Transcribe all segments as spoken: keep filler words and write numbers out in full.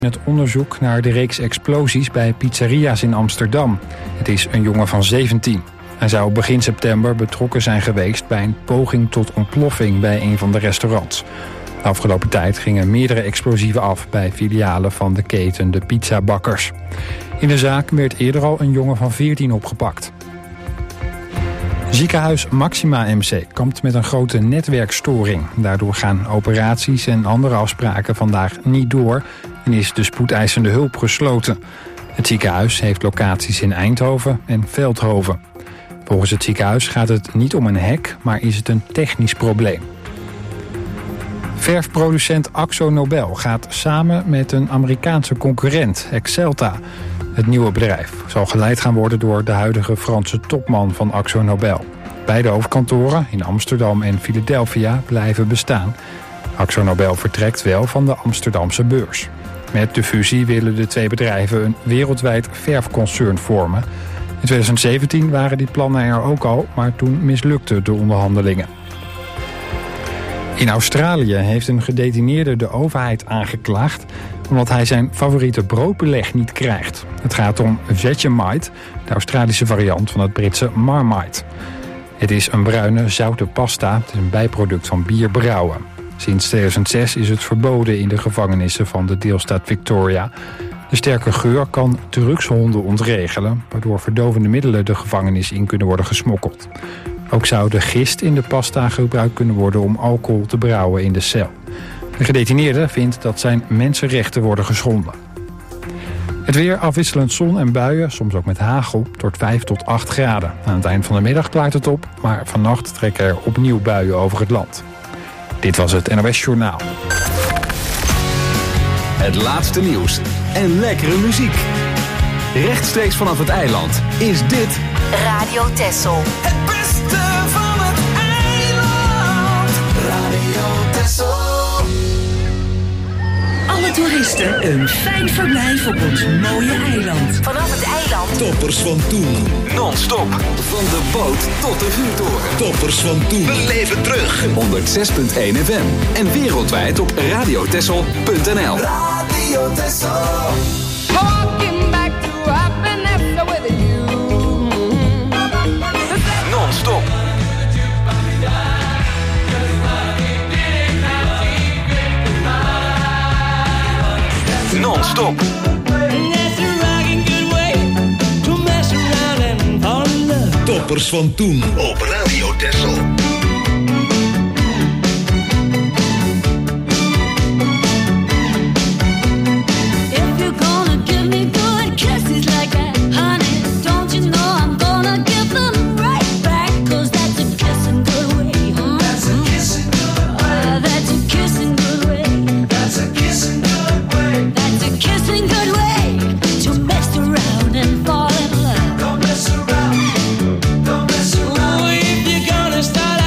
Het onderzoek naar de reeks explosies bij pizzeria's in Amsterdam. Het is een jongen van zeventien. Hij zou begin september betrokken zijn geweest bij een poging tot ontploffing bij een van de restaurants. De afgelopen tijd gingen meerdere explosieven af bij filialen van de keten De Pizzabakkers. In de zaak werd eerder al een jongen van veertien opgepakt. Ziekenhuis Maxima M C kampt met een grote netwerkstoring. Daardoor gaan operaties en andere afspraken vandaag niet door en is de spoedeisende hulp gesloten. Het ziekenhuis heeft locaties in Eindhoven en Veldhoven. Volgens het ziekenhuis gaat het niet om een hack, maar is het een technisch probleem. Verfproducent Akzo Nobel gaat samen met een Amerikaanse concurrent, Axalta. Het nieuwe bedrijf zal geleid gaan worden door de huidige Franse topman van Akzo Nobel. Beide hoofdkantoren in Amsterdam en Philadelphia blijven bestaan. Akzo Nobel vertrekt wel van de Amsterdamse beurs. Met de fusie willen de twee bedrijven een wereldwijd verfconcern vormen. In twintig zeventien waren die plannen er ook al, maar toen mislukten de onderhandelingen. In Australië heeft een gedetineerde de overheid aangeklaagd omdat hij zijn favoriete broodbeleg niet krijgt. Het gaat om Vegemite, de Australische variant van het Britse Marmite. Het is een bruine, zoute pasta. Het is een bijproduct van bierbrouwen. Sinds tweeduizend zes is het verboden in de gevangenissen van de deelstaat Victoria. De sterke geur kan drugshonden ontregelen, waardoor verdovende middelen de gevangenis in kunnen worden gesmokkeld. Ook zou de gist in de pasta gebruikt kunnen worden om alcohol te brouwen in de cel. De gedetineerde vindt dat zijn mensenrechten worden geschonden. Het weer afwisselend zon en buien, soms ook met hagel, tot vijf tot acht graden. Aan het eind van de middag klaart het op, maar vannacht trekken er opnieuw buien over het land. Dit was het N O S Journaal. Het laatste nieuws en lekkere muziek. Rechtstreeks vanaf het eiland is dit Radio Texel. Het beste van het eiland. Radio Texel. Alle toeristen een fijn verblijf op ons mooie eiland. Vanaf het eiland. Toppers van toen. non-stop van de boot tot de vuurtoren. Toppers van toen. We leven terug. honderdzes punt één F M en wereldwijd op radiotessel punt n l. Radio Texel. Walking back to happiness with you. Non-stop. Non-stop. Toppers van toen op Radio Texel. Start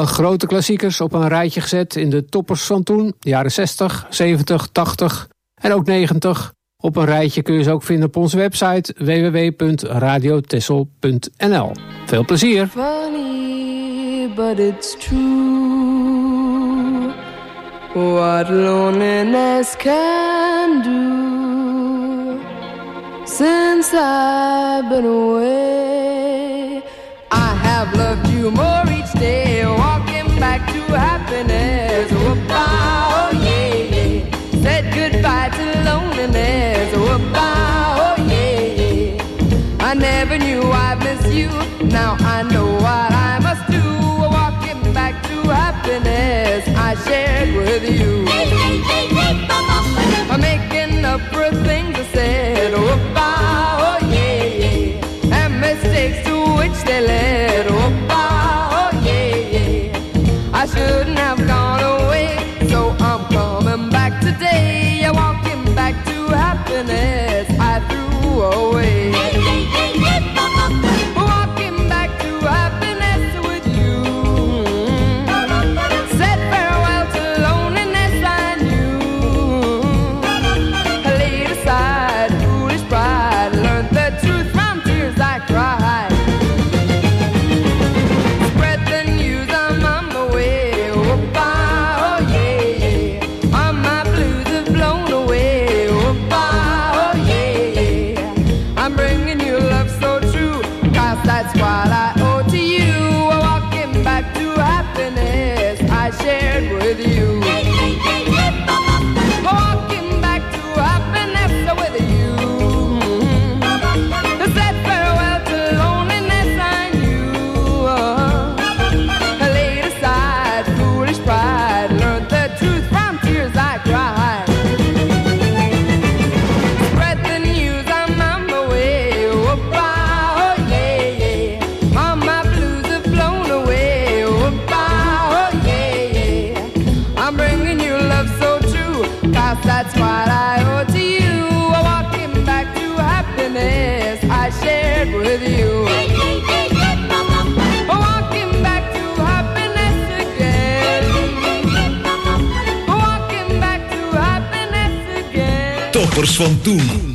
Alle grote klassiekers op een rijtje gezet in de toppers van toen. De jaren zestig, zeventig, tachtig en ook negentig. Op een rijtje kun je ze ook vinden op onze website w w w punt radio tessel punt n l. Veel plezier! Funny, but it's true. What loneliness can do. Since I've been away, I have loved you more each day. Walking back to happiness. Oh, yeah, yeah. Said goodbye to loneliness. Oh, yeah, yeah. I never knew I'd miss you. Now I know what I must do. Walking back to happiness I shared with you. I'm making up for things I said. Oh, oh yeah, yeah. And mistakes to which they led. Oh, oh yeah, yeah. I shouldn't have gone away, so I'm coming back today. Walking back to happiness I threw away. Walking back to happiness with you. Said farewell to loneliness I knew. I laid aside foolish pride. Learned the truth from tears I cried. Spread the news, I'm on my way. Oh, bye, oh yeah, yeah. All my blues have blown away. Oh, bye, oh yeah, yeah. I'm bringing you love so true, 'cause that's what I owe to you. Walking back to happiness I shared with you. Walking back to happiness with you. Said farewell to loneliness I knew. I laid aside foolish pride. Learned the truth from tears I cried. Spread the news, I'm on my way. Oh, bye, oh yeah, yeah. All my blues have blown away. Oh, bye, oh yeah, yeah. I'm bringing you love so true, 'cause that's what I owe to you. Walking back to happiness I shared with you. Walking back to happiness again. Walking back to happiness again. Toppers van toen.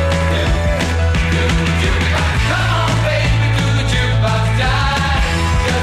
Come on, baby, do the jukebox jive.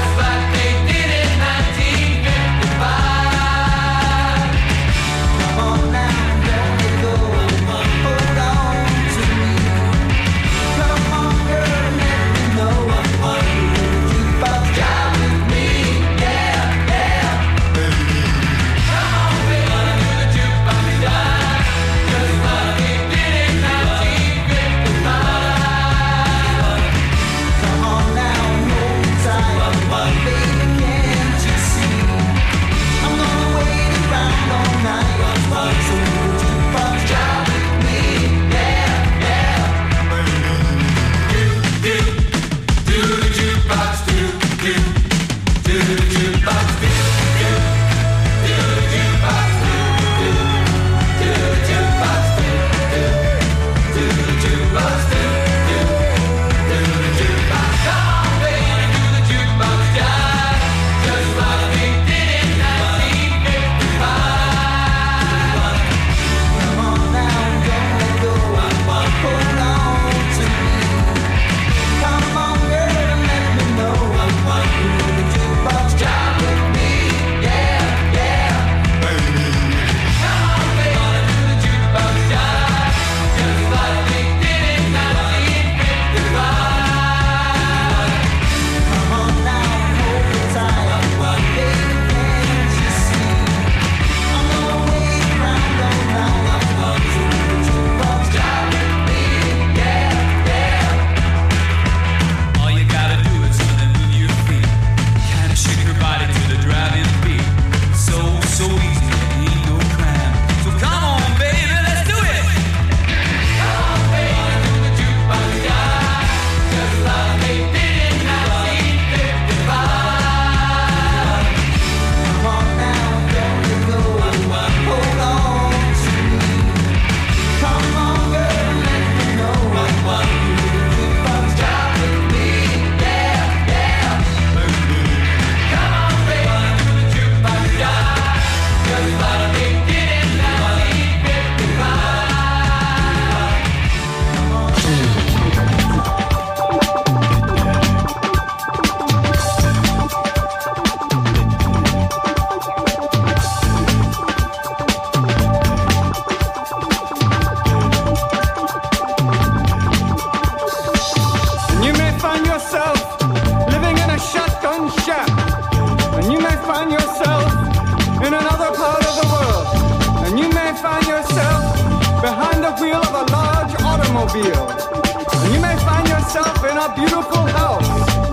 yourself in another part of the world, and you may find yourself behind the wheel of a large automobile, and you may find yourself in a beautiful house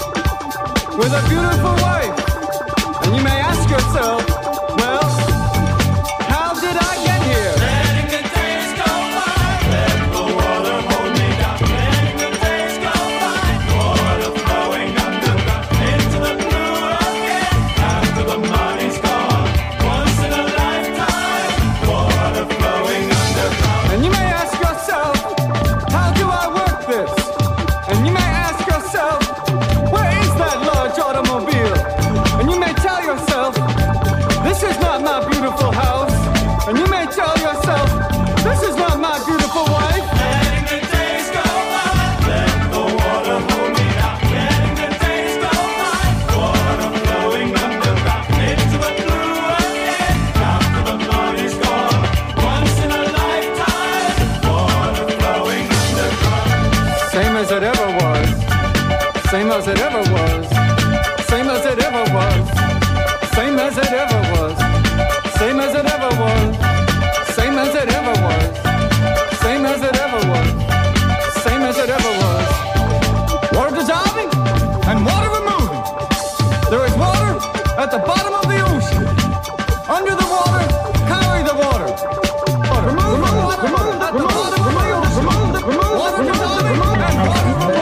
with a beautiful wife, and you may ask yourself, well, how did I get here? Letting the days go by, let the water hold me down. Letting the days go by, water flowing underground into the blue again. After the money's gone, once in a lifetime, water flowing underground. And you may ask yourself, how do I work this? And you may ask yourself, where is that large automobile? And you may tell yourself, this is not my beautiful house. And you may tell yourself, this is not my beautiful wife. Letting the days go by, let the water hold me down. Letting the days go by, water flowing underground into the blue again. After the money's gone, once in a lifetime, water flowing underground. Same as it ever was, same as it ever was, same as it ever was, same as it ever was, same as it ever was, same as it ever was, same as it ever was, same as it ever was. Water dissolving and water removing. There is water at the bottom of the ocean. Under the water, carry the water. Remove the water at the bottom of the ocean. Water dissolving and water removing.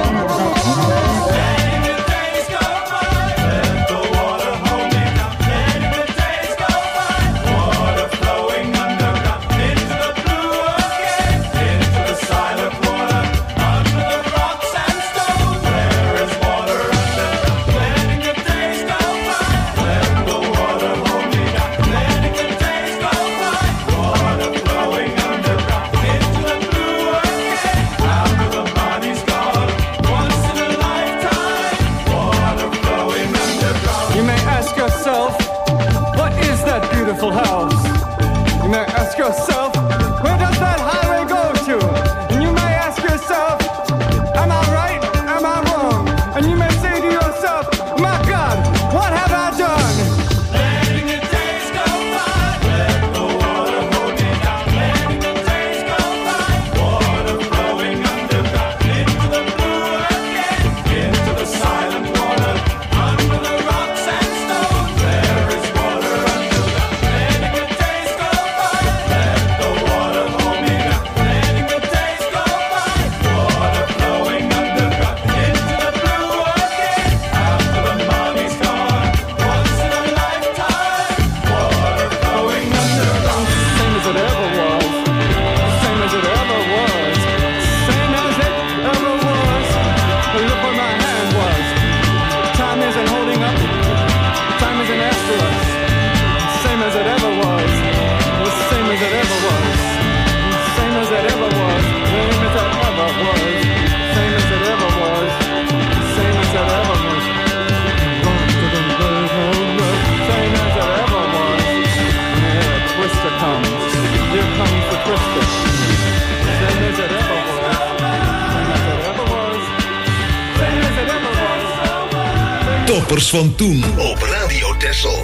Letting the days go by, let the water hold me down. Letting the days go by, water flowing underground into the blue again, into the silent water, under the rocks and stones. There is water underground. Letting the days go by, let the water hold me down. Letting the days go by, water flowing underground into the blue again. After the money's gone, once in a lifetime, water flowing underground. You may ask yourself, what is that beautiful house? You may ask yourself, where does that highway go to? And you may ask yourself, am I right? Am I wrong? And you may say to yourself, my God, what have I done? Letting the days go by, let the water hold me down. Letting the days go by, water flowing underground into the blue again, into the silent water, under the rocks and stones. There is water underground. Letting the days go by, let the water hold me down. Letting the days go by, water flowing underground into the blue again. After the money's gone, once in a lifetime, water flowing underground. Same as it ever was, same as it ever was, same as it ever was. Look where my hand was. Time isn't holding up, time isn't after us. Same as it ever was, same as it ever was, same as it ever was, same as it ever was, same as it ever was, same as it ever was. Same as it ever was. Yeah, Twister comes. Here comes the Twister. Same as it ever was. Same as it ever was. Same as it ever was. Toppers van toen op Radio Texel.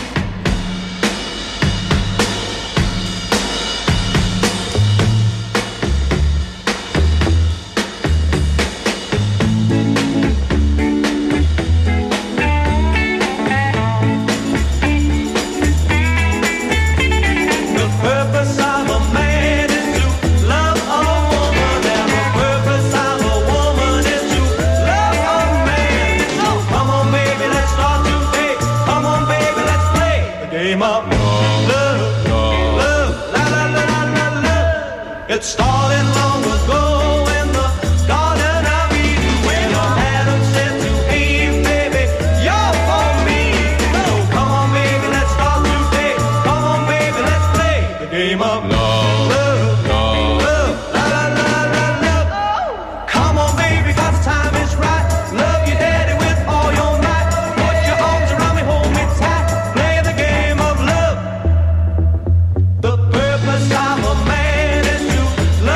The purpose of a man is to love a woman, and the purpose of a woman is to love a man. So come on, baby, let's start today. Come on, baby, let's play the game of love, love, la la la la la love. It started long ago in the Garden of Eden when Adam said to Eve, baby, you're for me. So come on, baby, let's start today. Come on, baby, let's play the game of love, love, love, la la la la love. Come on, baby, 'cause time is right. Love your daddy with all your might. Put your arms around me, hold me tight. Play the game of love. The purpose of a man is to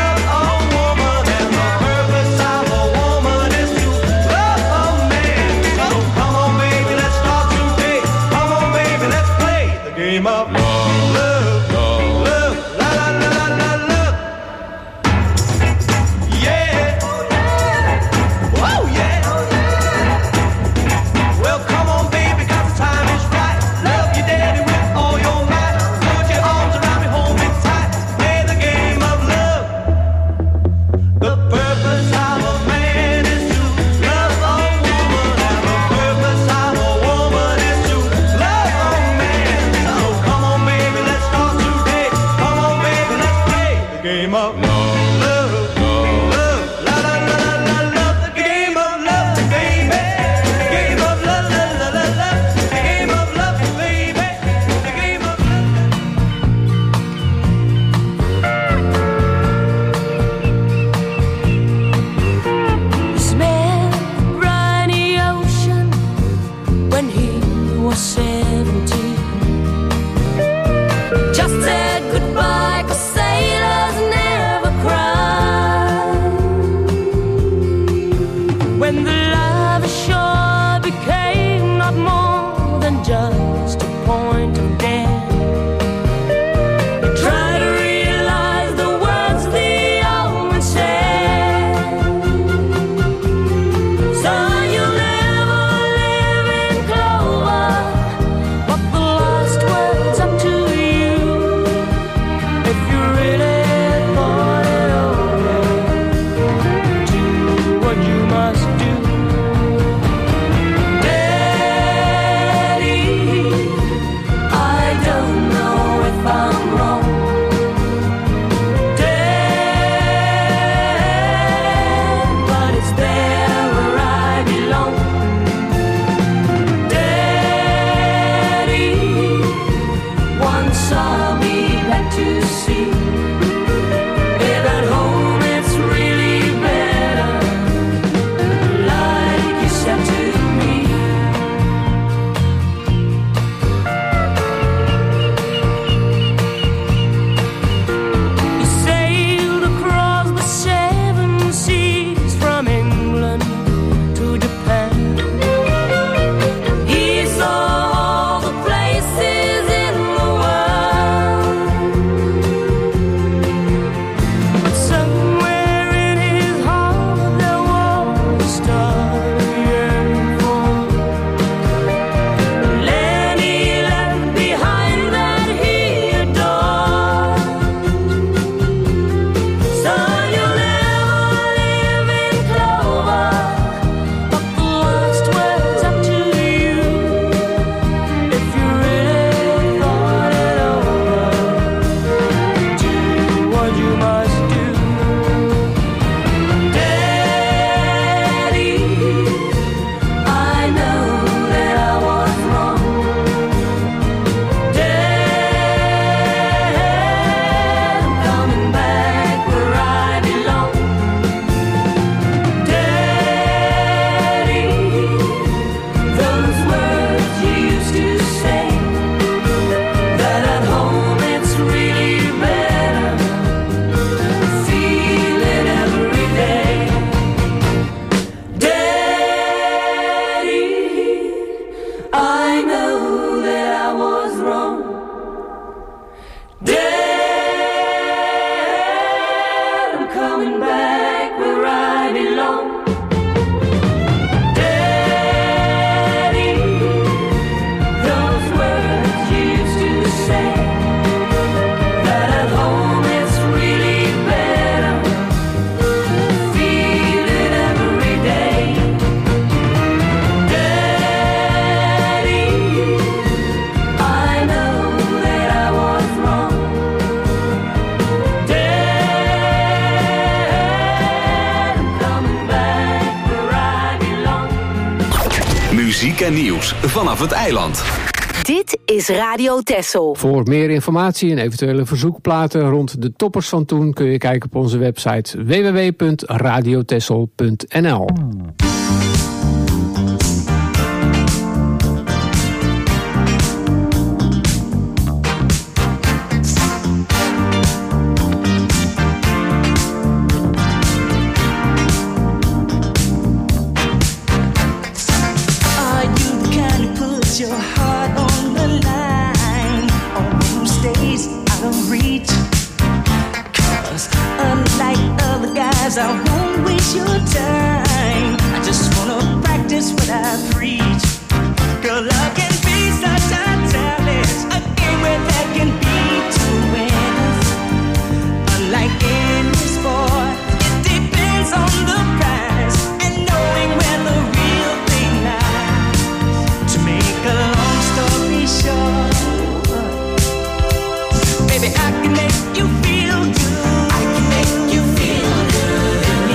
were seventeen. Just said goodbye, 'cause sailors never cry. When the love ashore became not more than just a point of death, you try to realize the words the old man said. Son, you'll never live in clover, but the last word's up to you. If you really thought it over, do what you must do. Daddy, I don't know if I'm wrong. Dad, but it's there where I belong. Daddy, once I'll be back to see if at home it's really better, like you said to me. You sailed across the seven seas from England to Japan. He saw all the places in the world, but somewhere in his heart there was a star yearning for the land he left behind that he adored. Son, you'll never live in clover, but the last word's up to you. If you really thought it over, do what you must do. Daddy, I know that I was wrong. Dad, I'm coming back where I belong. Daddy, those words you used to say, that at home it's really better, feel it every day. Daddy, I know that I was wrong. Dad, I'm coming back where I belong. Daddy, those words you used to say, that at home it's really better, feel it every day. Daddy, I know that I was wrong. Dad, I'm coming back where I belong. Muziek en nieuws vanaf het eiland. Dit is Radio Texel. Voor meer informatie en eventuele verzoekplaten rond de toppers van toen kun je kijken op onze website w w w punt radio texel punt n l. Are you the kind who puts your heart on the line, or who stays out of reach? 'Cause unlike other guys, I won't waste your time. I just wanna practice what I preach. Girl, love can be such a challenge, a game where there can be two winners. Unlike any sport, it depends on the prize and knowing where the real thing lies. To make a long story short, baby, I can make you feel good. I can make you feel good.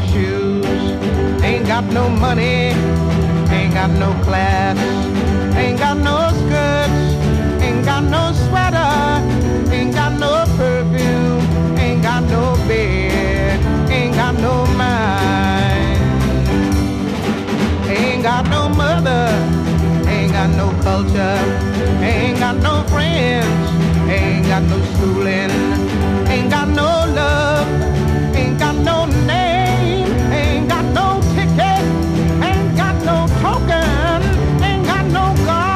shoes, ain't got no money, ain't got no class, ain't got no skirts, ain't got no sweater, ain't got no perfume, ain't got no bed, ain't got no mind, ain't got no mother, ain't got no culture, ain't got no friends, ain't got no schooling, ain't got no love, ain't got no name, ain't got no ticket, ain't got no token, ain't got no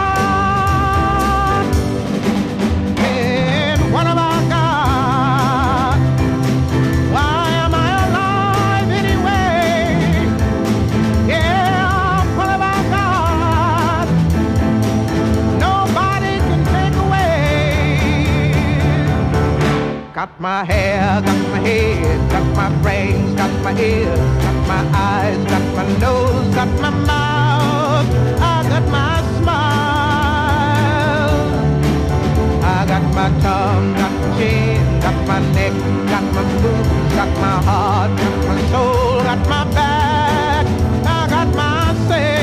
God. And what have I got? Why am I alive anyway? Yeah, what have I got? Nobody can take away. Got my hair, got my head, got my brains, got my ears, got my eyes, got my nose, got my mouth, I got my smile. I got my tongue, got my chin, got my neck, got my boobs, got my heart, got my soul, got my back, I got my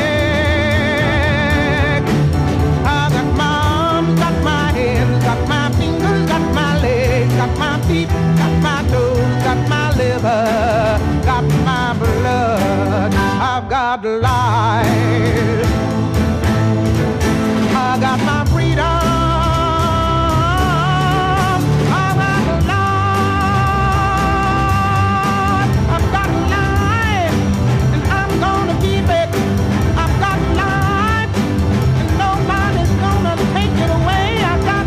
sex. I got my arms, got my hands, got my fingers, got my legs, got my feet, got my toes, got my liver, got my blood. I've got life. I got my freedom. I've got life. I've got life, and I'm gonna keep it. I've got life, and nobody's gonna take it away. I've got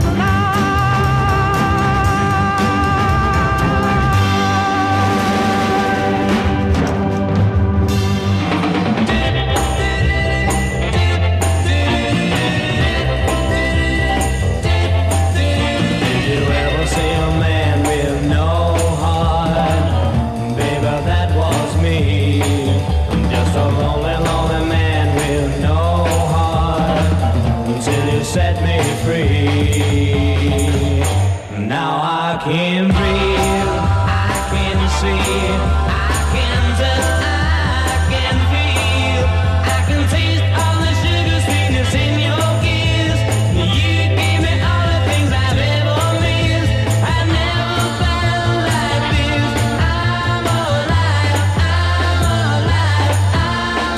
set me free. Now I can breathe, I can see, I can touch, I can feel, I can taste all the sugar sweetness in your kiss. You gave me all the things I've ever missed. I've never felt like this. I'm alive, I'm alive, I'm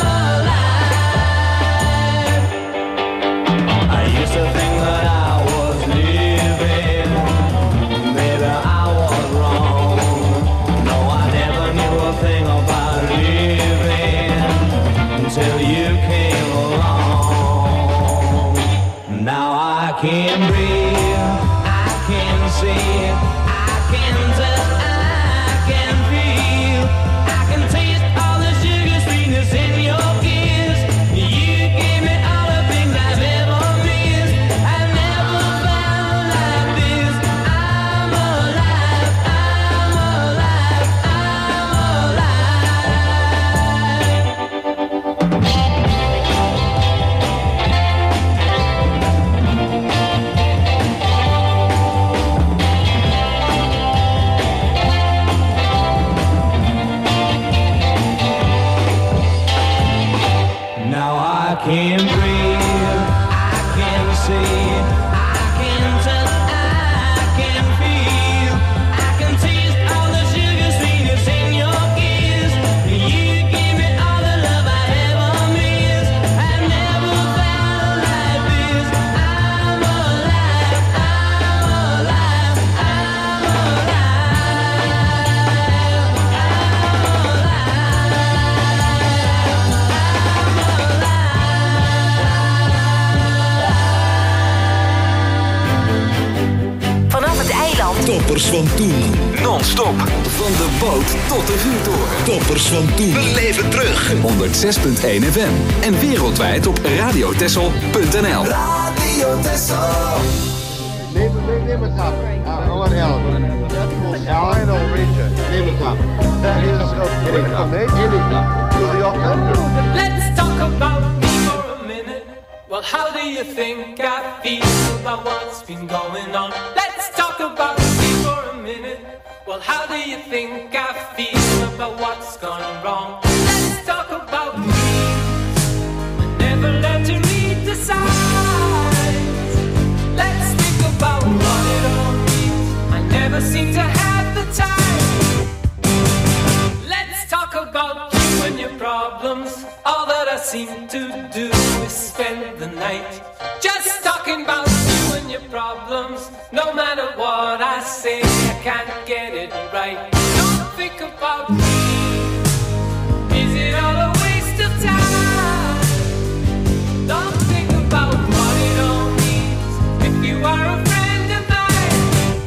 alive. I used to think that I was living, baby, I was wrong. No, I never knew a thing about living until you came along. Now I can breathe, I can see, I can touch, I can feel, I can taste all the sugar sweetness in your kiss. You gave me all the things I've ever missed. I've never felt like this. I'm alive, I'm alive, I'm Now I can breathe, I can see, I can touch, I can feel, I can taste all the sugar sweetness in your kiss. You gave me all the love I ever missed. I've never felt like this. I'm alive, I'm alive, I'm Vanaf het eiland. Toppers van toen. Non-stop. Van de boot tot de vuurtoren. Toppers van toen. Beleef het terug. honderdzes punt één F M. En wereldwijd op radiotessel punt n l. Radio Tessel. Neem het af. Gewoon helpen. Ja, I know, Richard. Neem het af. Dat is ook Erika. Nee, Erika. Let's talk about me for a minute. Well, how do you think I feel about what's been going on? Let's talk about me for a minute. minute. Well, how do you think I feel about what's gone wrong? Let's talk about me. I never learned to read the signs. Let's think about what it all means. I never seem to have the time. Let's talk about you and your problems. All that I seem to do is spend the night just talking about you and your problems. No matter what I say, I can't get it right. Don't think about me. Is it all a waste of time? Don't think about what it all means. If you are a friend of mine,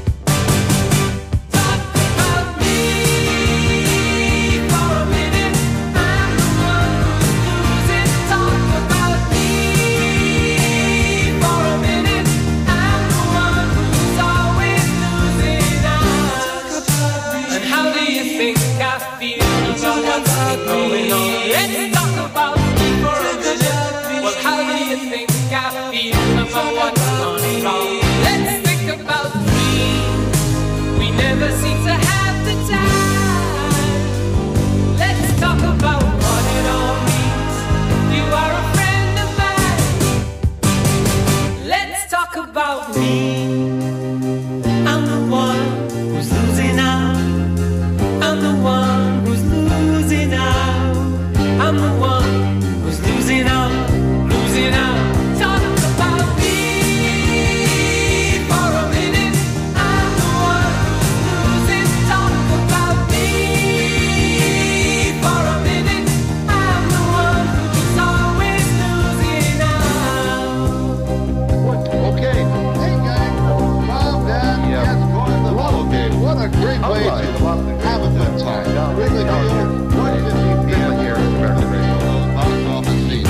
talk about me for a minute. I'm the one who's losing. Talk about me for a minute. I'm the one who's always losing out. And how do you think I feel about what's going on? Let's talk about me for a minute. Well, how do you think I feel about what's gone wrong? Let's think about me. We never seem to have the time. Let's talk about what it all means. You are a friend of mine. Let's talk about me. I'm the one who's losing out. I'm the one who's losing out. I'm the one who's losing out, losing out. Talk about me for a minute. I'm the one who's losing. Talk about me for a minute. I'm the one who's always losing out. Okay. Hey, guys. Mom, Dad, yes, going to the ball game. What a great way to have a good time. Really do. one fifty p.m. here at American Radio. Those box office seats.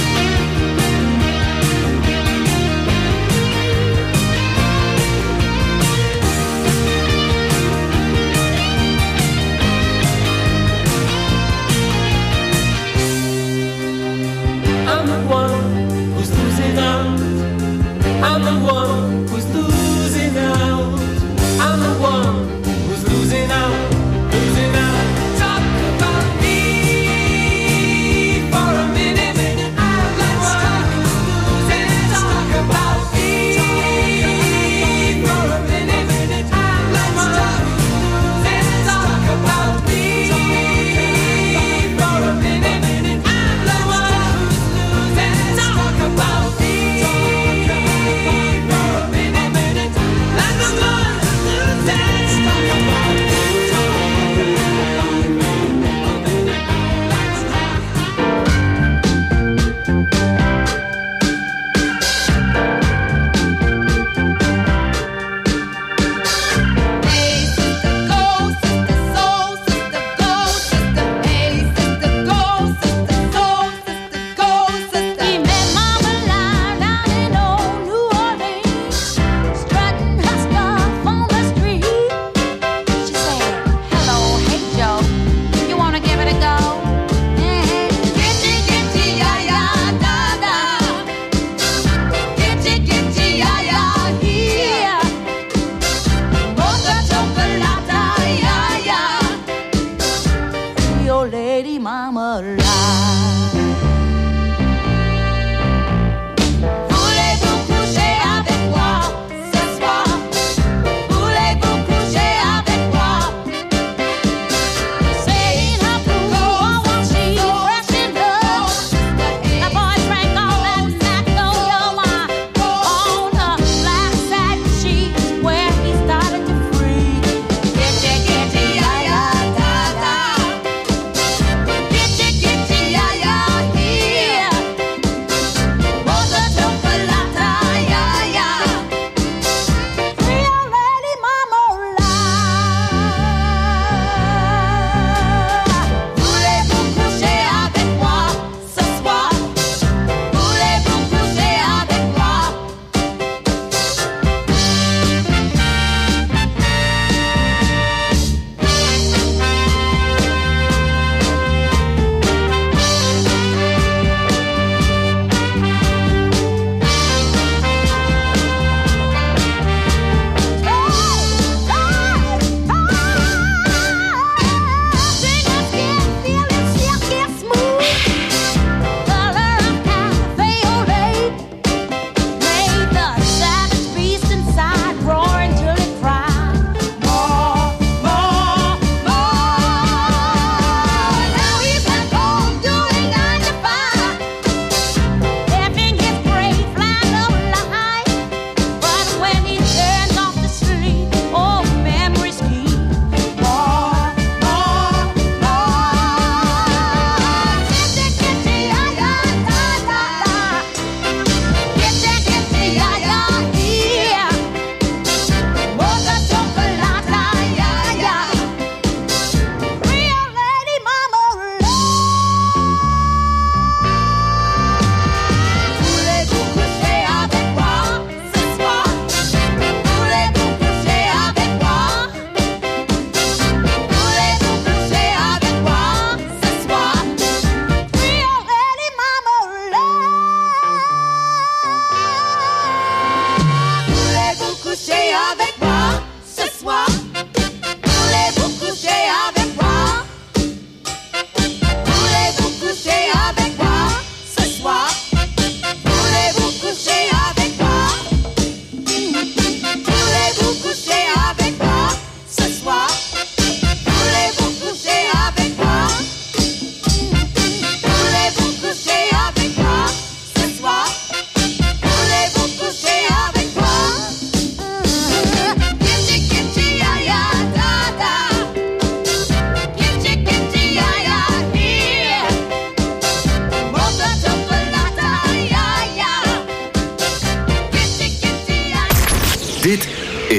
I'm the one who's losing out. I'm the one who's losing out. I'm the one who's losing out, losing out. Talk about me for a minute. I'm the one who's losing. Talk about me for a minute. I'm the one who's losing. Talk about me for a minute. I'm the one who's losing. Talk about me for a minute. I'm the one who's losing. Talk about me. Lady Mama lie. Voulez-vous coucher avec moi ce soir? Voulez-vous coucher avec moi? Saying her food, oh, what she fresh and good. The boy drank all that Mac on your wine on the black satin sheet where he started to freeze. Getty, getty, ya, ya, da, da. Getty, getty, ya, ya.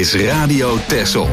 is Radio Texel.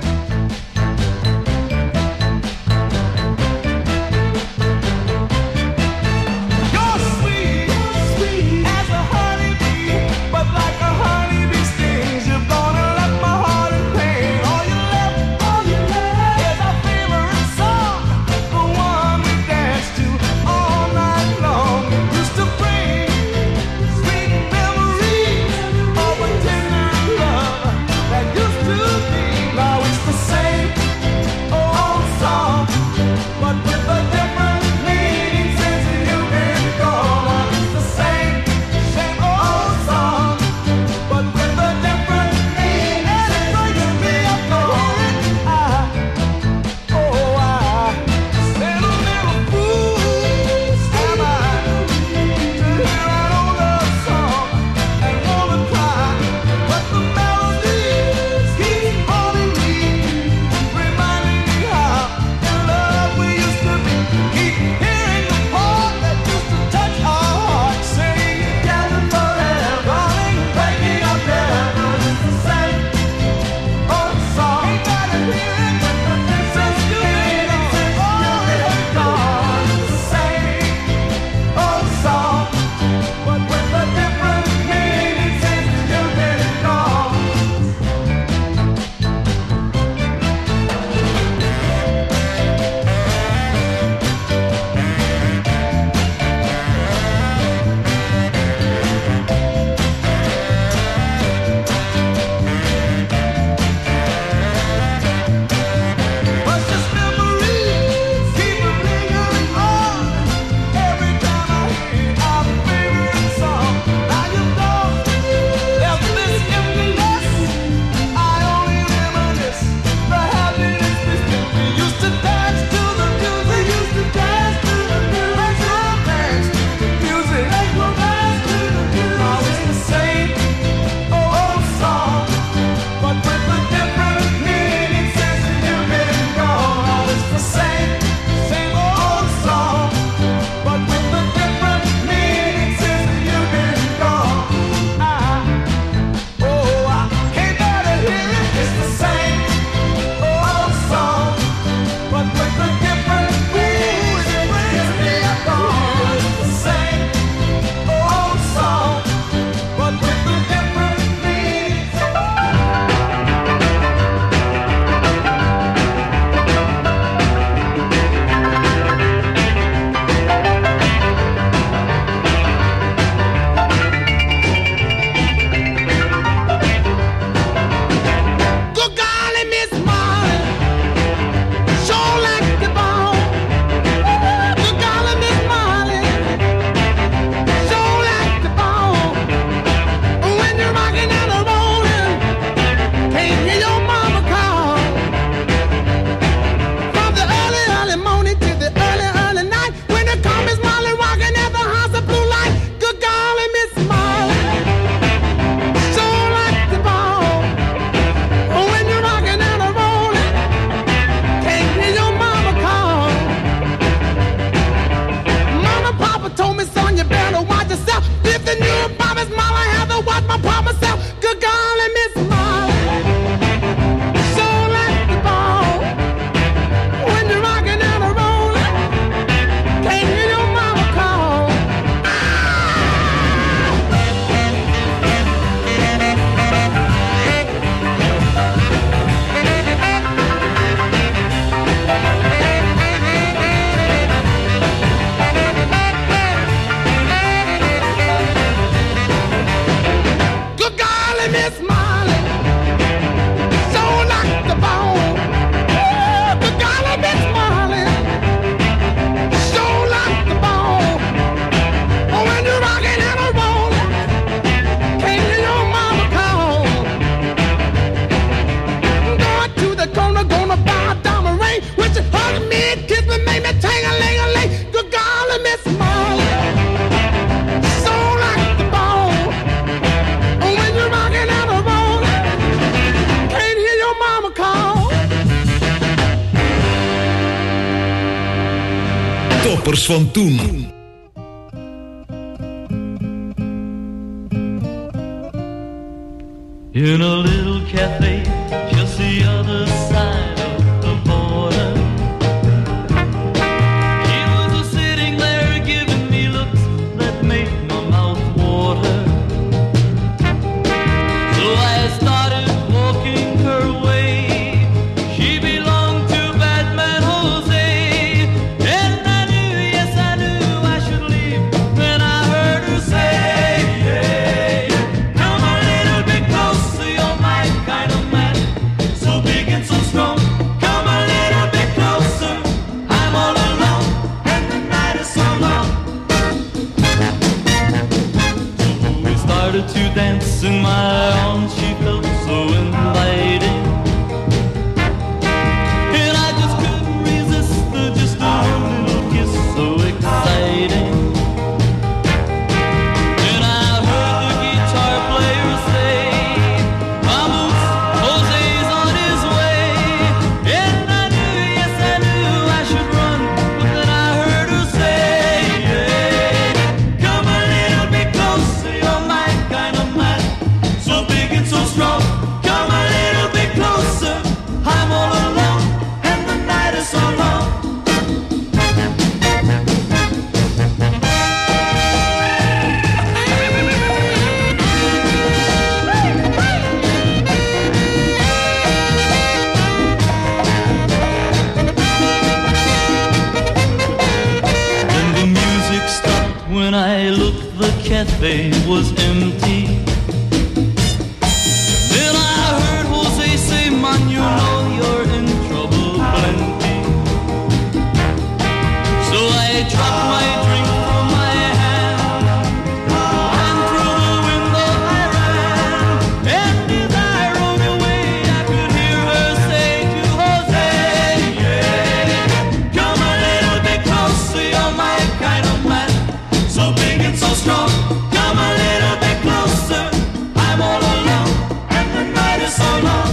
toppers van toen. in a little cafe just the other side of the border. He was sitting there giving me looks that made my mouth water. So I started walking her way. She belonged to Batman Jose, and I knew, yes I knew I should leave when I heard her say, hey, come a little bit closer, you're my kind of man, so big and so strong. Come a little bit closer, I'm all alone, and the night is so long. So we started to dance in my arms, she felt so inviting, and I just couldn't resist her, just a little kiss so exciting. And I heard the guitar player say, vamos, Jose's on his way. And I knew, yes I knew I should run, but then I heard her say, hey, come a little bit closer, you're my kind of man, so big and so strong. Come a little bit closer, I'm all alone, and the night is so long. Then the music stopped when I looked, the cafe was empty. Then I heard Jose say, man, you know you're in trouble plenty. So I dropped my drink from my hand, and through the window I ran. And as I rode away, I could hear her say to Jose, yeah, come a little bit closer, you're my kind of man, so big and so strong. Come a little bit closer, I'm all alone, and the night is so long.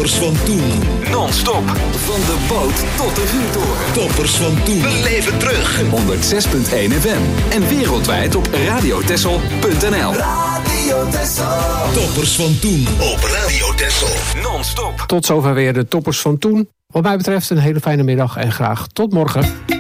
Toppers van toen. Non-stop. Van de boot tot de vuurtoren. Toppers van toen. We leven terug. honderdzes komma één F M. En wereldwijd op radiotessel punt n l. Radio Texel. Toppers van toen op Radio Texel. Non-stop. Tot zover weer de toppers van toen. Wat mij betreft een hele fijne middag en graag tot morgen.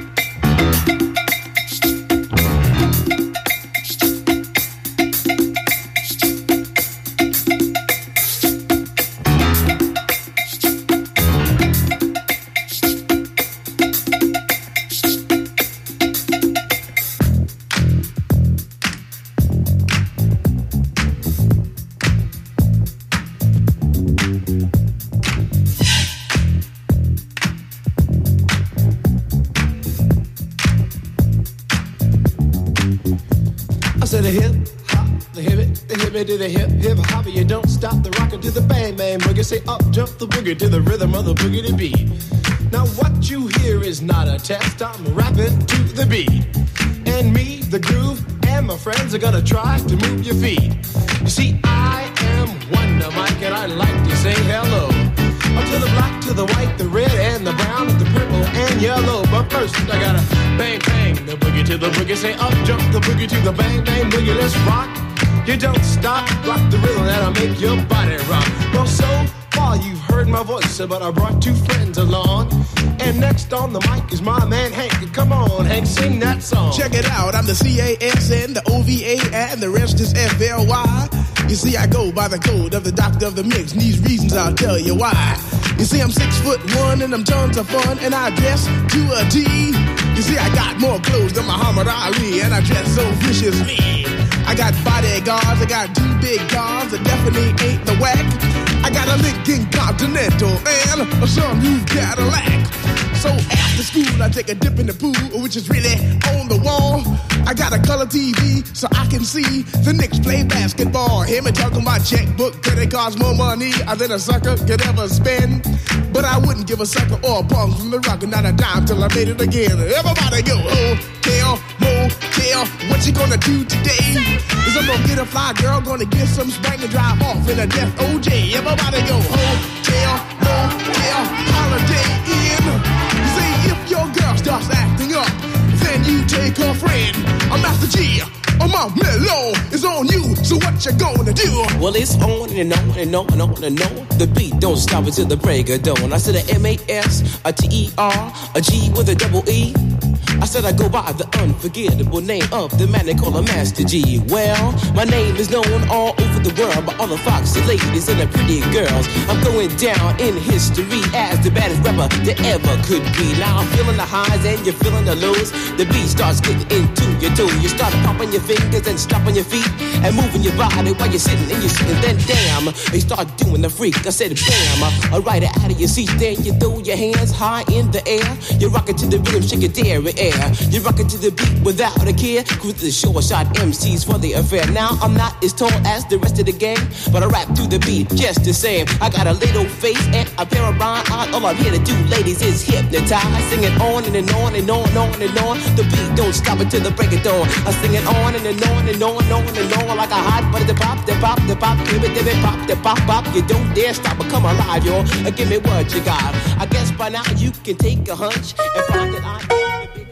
To the hip hop, the hip it, the hip it to the hip hip hop. You don't stop the rocker to the bang bang boogie. Say up jump the boogie to the rhythm of the boogie to beat. Now what you hear is not a test. I'm rapping to the beat, and me, the groove, and my friends are gonna try to move your feet. You see, I am Wonder Mike, and I like to say hello. Up to the black, to the white, the red, and the brown, the purple, and yellow. But first, I gotta bang, bang, the boogie to the boogie. Say up, jump the boogie to the bang, bang, boogie. Let's rock. You don't stop, rock the rhythm that'll make your body rock. Well, so far you've heard my voice, but I brought two friends along. And next on the mic is my man Hank. Come on, Hank, sing that song. Check it out, I'm the C A S N, the O V A, and the rest is F L Y. You see, I go by the code of the doctor of the mix, and these reasons I'll tell you why. You see, I'm six foot one, and I'm tons of fun, and I dress to a T. You see, I got more clothes than Muhammad Ali, and I dress so viciously. I got bodyguards, I got two big cars that definitely ain't the whack. I got a Lincoln Continental and a sunroof Cadillac. So after school, I take a dip in the pool, which is really on the wall. I got a color T V so I can see the Knicks play basketball. Hear me talking about checkbook, credit cards, more money than a sucker could ever spend. But I wouldn't give a sucker or a punk from the rock and not a dime till I made it again. Everybody go, hotel, motel, what you gonna do today? Is I'm gonna get a fly girl, gonna get some spring and drive off in a death O J. Everybody go, hotel, motel, holiday inn. You see, if your girl starts acting up, then you take her friend. I'm Master G. Oh, my mellow is on you, so what you gonna do? Well, it's on and on and on and on and on. The beat don't stop until the break of dawn. I said a M A S, a T E R, a G with a double E. I said I go by the unforgettable name of the man they call a Master G. Well, my name is known all over the world by all the foxy ladies and the pretty girls. I'm going down in history as the baddest rapper that ever could be. Now I'm feeling the highs and you're feeling the lows. The beat starts getting into your toe. You start popping your fingers and stomping your feet and moving your body while you're sitting and you're sitting. Then damn, they start doing the freak. I said bam, I ride it out of your seat. Then you throw your hands high in the air. You rock it to the rhythm, shake your dairy air. You rock it to the beat without a care. Cruise the short shot M Cs for the affair. Now I'm not as tall as the rest of the gang, but I rap to the beat just the same. I got a little face and a pair of rhyme eyes. All I'm here to do, ladies, is hypnotize. Sing it on and, and on and on and on and on. The beat don't stop until the break of dawn. I sing it on and, and on and on and on and on like a hot butter. The pop, the pop, the pop, give it, give it, pop, the pop, pop. You don't dare stop or come alive, y'all. Give me what you got. I guess by now you can take a hunch and find that I am the biggest.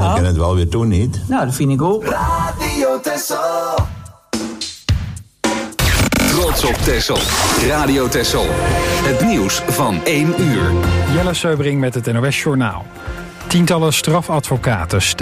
we kunnen het wel weer doen, niet? Nou, dat vind ik ook. Radio Texel. Trots op Texel. Radio Texel. Het nieuws van één uur. Jelle Seubring met het N O S Journaal. Tientallen strafadvocaten